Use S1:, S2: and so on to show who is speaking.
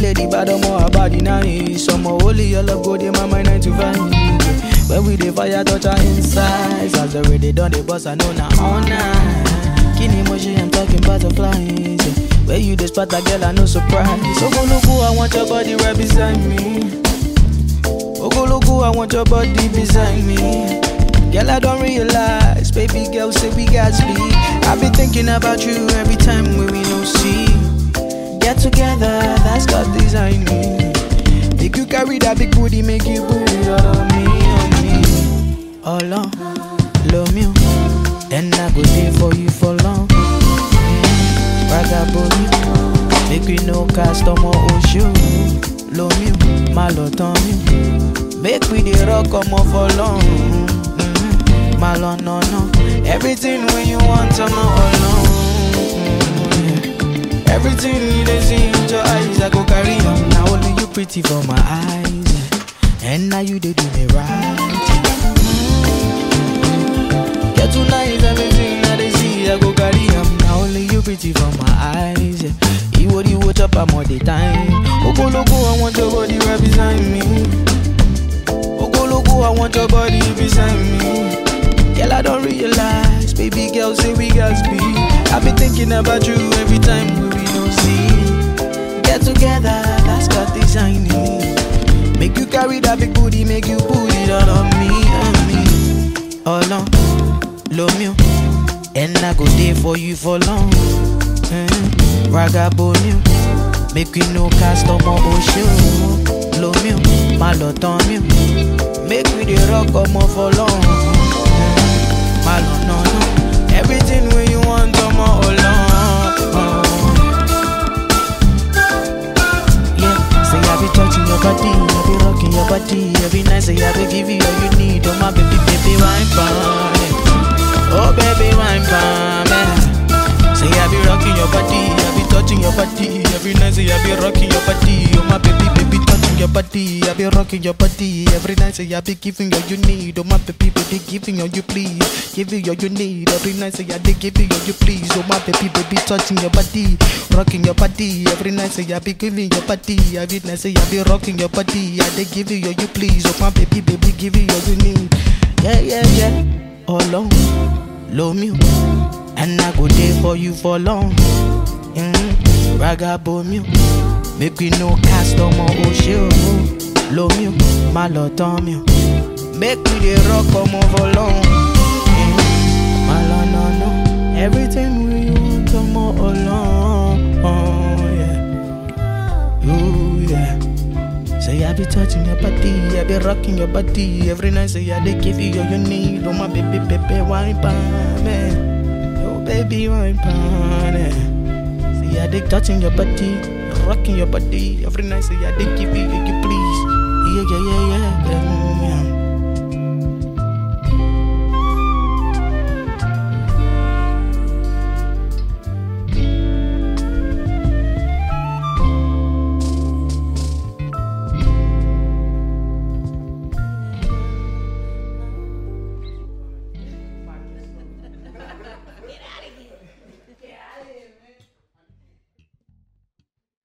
S1: get the bad more about the nice. Some holy your love go dey my mind 9 to 5. When we dey fire touch our insides, as the way they done the boss I know now all night. Kini moji I'm talking butterflies. Where you dey spot a girl I no surprise. So go look who I want your body right beside me. Ogologo, I want your body beside me. Girl, I don't realize, baby girl, say we got speed. I be thinking about you every time when we no see. Get together, that's God design me. Make you carry that big booty, make you booty all on me, on me. All on, love me, then I go there for you for long. Ragaboni, make we no customer or show. Love me, my love on me. Make we the rock come off for long. Malon, no. Everything when you want to know alone. Everything you dey see in your eyes, I go carry on. Now only you pretty for my eyes. And now you dey do me right. Get too nice, everything I dey see, I go carry on. Now only you pretty for my eyes. You watch up all the time. Ogologo, I want your body right beside me. Ogologo, I want your body beside me. Girl, I don't realize, baby girl, say we got speed. I be thinking about you every time we don't see. Get together, that's God designing. Make you carry that big booty, make you put it all on me, on me. All on, love me, and I go there for you for long. Ragaboni, make we no customer or show. Love me, my love on me. Make we the rock come off for long. Malon, no. Everything when you want, come all along. Yeah, say I be touching your body, I be rocking your body. Every night say I be give you all you need. Oh my baby, baby, wine pan. Oh baby, wine pan. Say I be rocking your body, I be touching your body. Every night say I be rocking your body. Oh my baby, baby, touching your body. I be rocking your body. Every night say I be giving all you need. Oh my baby, baby, giving all you please. Giving all you need. Every night say I be giving all you please. Oh my baby, baby, touching your body. Rocking your body. Every night say I be giving your body. Every night say I be rocking your body. I be giving all you please. Oh my baby, baby, giving all you need. Yeah. All along, love me. And I go there for you for long. Ragaboni, make we no customer or show. Love me, my love on me. Make we the rock come over long. Malon, no. Everything we want to more along. Oh yeah, ooh yeah. Say I be touching your body, I be rocking your body. Every night say I dey give you all you need. Oh my baby, baby, wine pan me. Baby, wine pan. See I dig touching your body, rocking your body. Every night say I dig give you